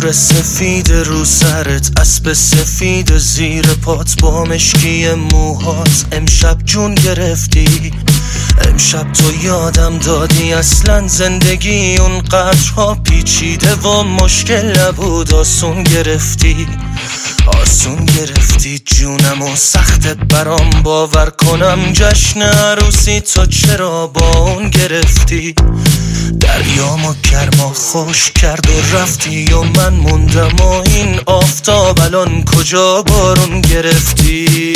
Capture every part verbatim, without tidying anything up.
ابر سفید رو سرت، اسب سفید زیر پات، با مشکی موهات امشب جون گرفتی. امشب تو یادم دادی اصلا زندگی اونقدرها پیچیده و مشکل نبود، آسون گرفتی آسون گرفتی جونم و سخت برام باور کنم جشن عروسی تو چرا با اون گرفتی. دریامو گرما خوش کرد و رفتی و من موندم و این آفتاب الان کجا بارون گرفتی.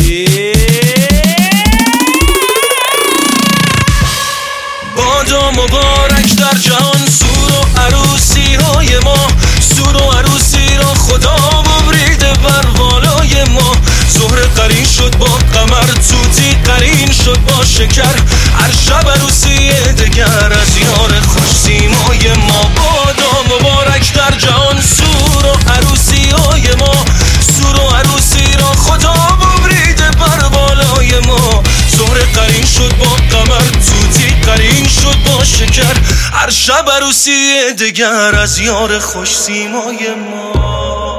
بادا مبارک در جهان سور و عروسی های ما، سور و عروسی را خدا ببریده بر بالای ما. زهره قرین شد با قمر، توتی قرین شد با شکر، هر شب عروسی دگر از یار خوش سیمای ما. بادا مبارک در جهان سور و عروسی های ما، سور و عروسی را خدا ببریده بر بالای ما. زهره قرین شد با قمر، توتی قرین شد با شکر، هر شب عروسی دگر از یار خوش سیمای ما.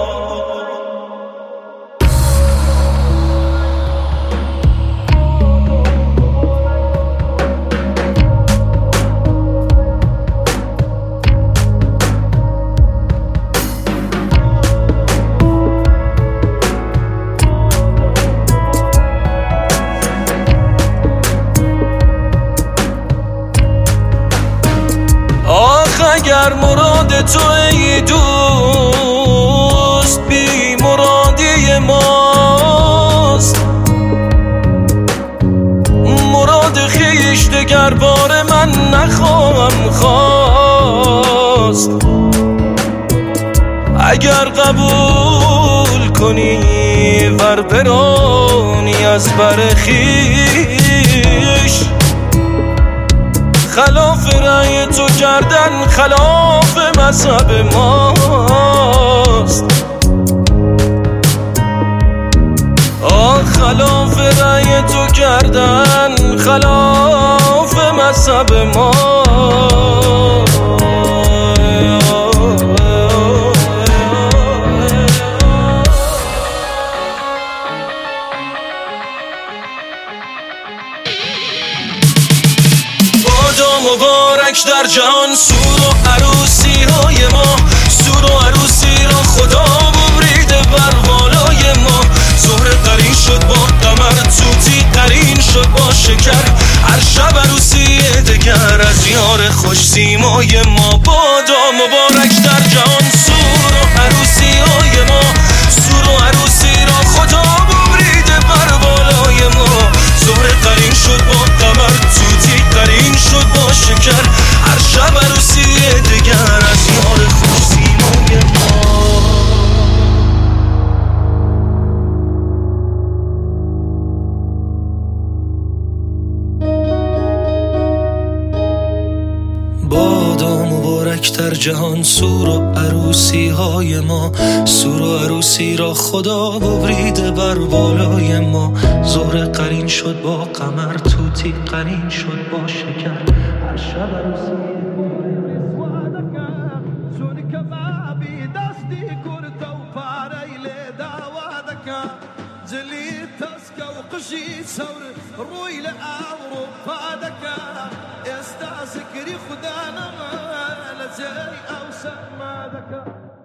اگر مراد تو ای دوست بی مرادی ماست، مراد خیش دگر بار من نخواهم خواست. اگر قبول کنی ور برانی از بر خیش، خلاف رأی تو کردن خلاف مذهب ماست. آه خلاف رأی تو کردن خلاف مذهب ماست. مبارک در جهان سور و عروسی های ما، سور و عروسی را خدا ببریده بر بالای ما. زهره قرین شد با قمر، توتی قرین شد با شکر، هر شب عروسی دگر از یار خوش سیمای ما. بادا مبارک در جهان سور و عروسی های ما، سور و عروسی را خدا ببریده بر بالای ما. زهره قرین شد با قمر، توتی قرین شد با شکر، هر شب عروسی دگر از یار خوش سیمای ما. بادا مبارک در جهان سور و عروسی های ما، سور و عروسی را خدا ببریده بر بالای ما. زهره قرین شد با قمر، توتی قرین شد با شکر، هر شب عروسی روی لأوروبا دكا يستعسكري خدانا ما لزي أو سما دكا.